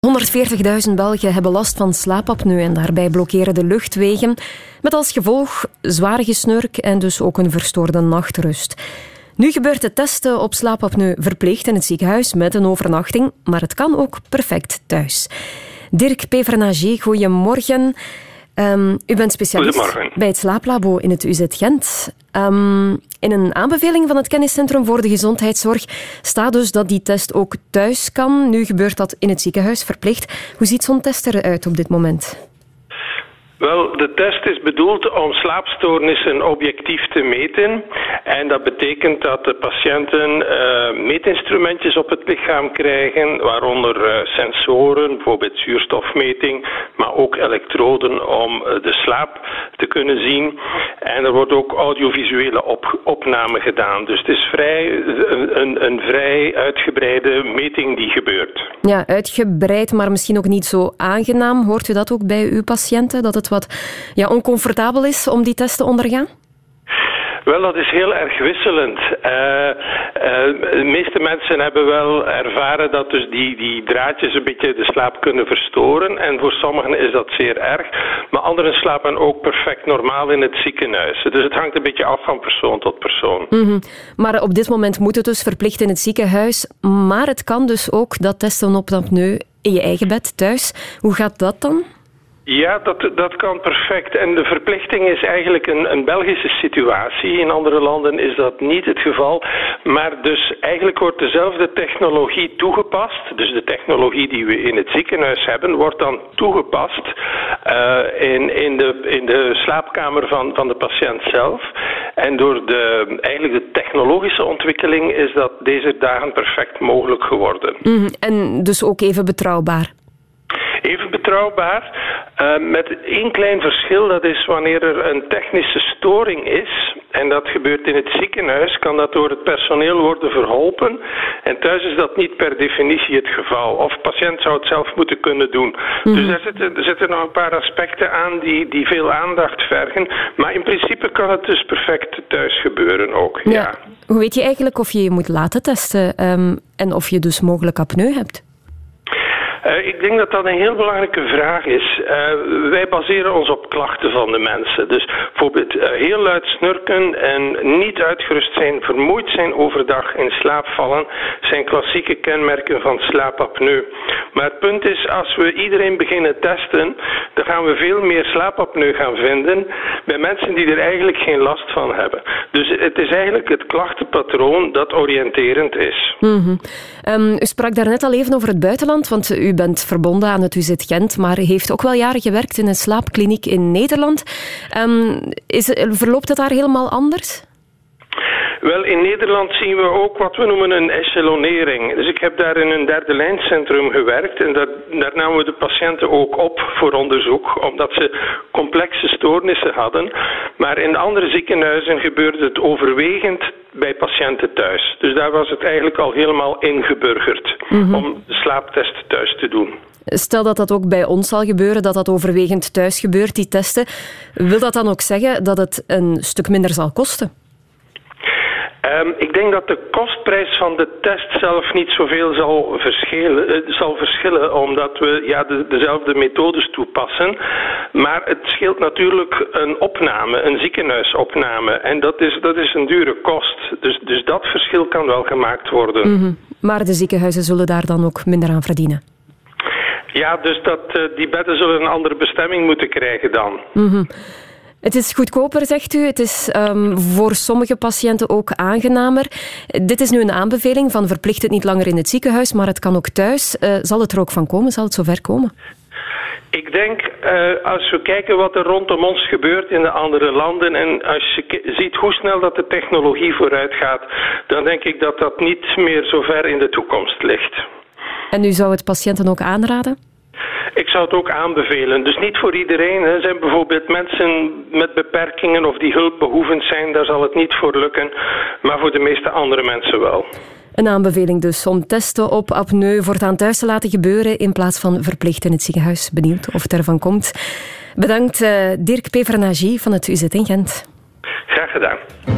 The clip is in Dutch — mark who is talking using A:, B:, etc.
A: 140.000 Belgen hebben last van slaapapneu en daarbij blokkeren de luchtwegen, met als gevolg zware gesnurk en dus ook een verstoorde nachtrust. Nu gebeurt het testen op slaapapneu verplicht in het ziekenhuis met een overnachting, maar het kan ook perfect thuis. Dirk Pevernagier, goedemorgen. U bent specialist bij het slaaplabo in het UZ Gent. In een aanbeveling van het Kenniscentrum voor de Gezondheidszorg staat dus dat die test ook thuis kan. Nu gebeurt dat in het ziekenhuis verplicht. Hoe ziet zo'n test eruit op dit moment?
B: Wel, de test is bedoeld om slaapstoornissen objectief te meten. En dat betekent dat de patiënten meetinstrumentjes op het lichaam krijgen, waaronder sensoren, bijvoorbeeld zuurstofmeting, maar ook elektroden om de slaap te kunnen zien. En er wordt ook audiovisuele opname gedaan. Dus het is een vrij uitgebreide meting die gebeurt.
A: Ja, uitgebreid, maar misschien ook niet zo aangenaam. Hoort u dat ook bij uw patiënten, dat het wat oncomfortabel is om die test te ondergaan?
B: Wel, dat is heel erg wisselend. De meeste mensen hebben wel ervaren dat dus die draadjes een beetje de slaap kunnen verstoren. En voor sommigen is dat zeer erg. Maar anderen slapen ook perfect normaal in het ziekenhuis. Dus het hangt een beetje af van persoon tot persoon. Mm-hmm.
A: Maar op dit moment moet het dus verplicht in het ziekenhuis. Maar het kan dus ook dat testen op apneu in je eigen bed thuis. Hoe gaat dat dan?
B: Ja, dat kan perfect. En de verplichting is eigenlijk een Belgische situatie. In andere landen is dat niet het geval. Maar dus eigenlijk wordt dezelfde technologie toegepast. Dus de technologie die we in het ziekenhuis hebben, wordt dan toegepast in de slaapkamer van de patiënt zelf. En door eigenlijk de technologische ontwikkeling is dat deze dagen perfect mogelijk geworden.
A: En dus ook even betrouwbaar?
B: Even betrouwbaar, met één klein verschil, dat is wanneer er een technische storing is, en dat gebeurt in het ziekenhuis, kan dat door het personeel worden verholpen. En thuis is dat niet per definitie het geval. Of de patiënt zou het zelf moeten kunnen doen. Dus er zitten nog een paar aspecten aan die veel aandacht vergen. Maar in principe kan het dus perfect thuis gebeuren ook. Ja.
A: Hoe weet je eigenlijk of je je moet laten testen en of je dus mogelijk apneu hebt?
B: Ik denk dat dat een heel belangrijke vraag is. Wij baseren ons op klachten van de mensen. Dus bijvoorbeeld heel luid snurken en niet uitgerust zijn, vermoeid zijn overdag, in slaap vallen, zijn klassieke kenmerken van slaapapneu. Maar het punt is, als we iedereen beginnen testen, dan gaan we veel meer slaapapneu gaan vinden bij mensen die er eigenlijk geen last van hebben. Dus het is eigenlijk het klachtenpatroon dat oriënterend is.
A: U sprak daarnet al even over het buitenland, want u bent verbonden aan het UZ Gent, maar heeft ook wel jaren gewerkt in een slaapkliniek in Nederland. Verloopt het daar helemaal anders?
B: Wel, in Nederland zien we ook wat we noemen een echelonering. Dus ik heb daar in een derde lijncentrum gewerkt en daar namen we de patiënten ook op voor onderzoek, omdat ze complexe stoornissen hadden. Maar in andere ziekenhuizen gebeurde het overwegend bij patiënten thuis. Dus daar was het eigenlijk al helemaal ingeburgerd om de slaaptest thuis te doen.
A: Stel dat dat ook bij ons zal gebeuren, dat dat overwegend thuis gebeurt, die testen. Wil dat dan ook zeggen dat het een stuk minder zal kosten?
B: Ik denk dat de kostprijs van de test zelf niet zoveel zal verschillen, omdat we dezelfde methodes toepassen. Maar het scheelt natuurlijk een opname, een ziekenhuisopname. En dat is een dure kost. Dus dat verschil kan wel gemaakt worden.
A: Maar de ziekenhuizen zullen daar dan ook minder aan verdienen?
B: Ja, dus die bedden zullen een andere bestemming moeten krijgen dan.
A: Het is goedkoper, zegt u. Het is voor sommige patiënten ook aangenamer. Dit is nu een aanbeveling van verplicht het niet langer in het ziekenhuis, maar het kan ook thuis. Zal het er ook van komen? Zal het zover komen?
B: Ik denk, als we kijken wat er rondom ons gebeurt in de andere landen en als je ziet hoe snel dat de technologie vooruit gaat, dan denk ik dat dat niet meer zo ver in de toekomst ligt.
A: En u zou het patiënten ook aanraden?
B: Ik zou het ook aanbevelen. Dus niet voor iedereen. Er zijn bijvoorbeeld mensen met beperkingen of die hulpbehoevend zijn. Daar zal het niet voor lukken. Maar voor de meeste andere mensen wel.
A: Een aanbeveling dus om testen op apneu voortaan thuis te laten gebeuren in plaats van verplicht in het ziekenhuis. Benieuwd of het ervan komt. Bedankt Dirk Pevernagier van het UZ in Gent.
B: Graag gedaan.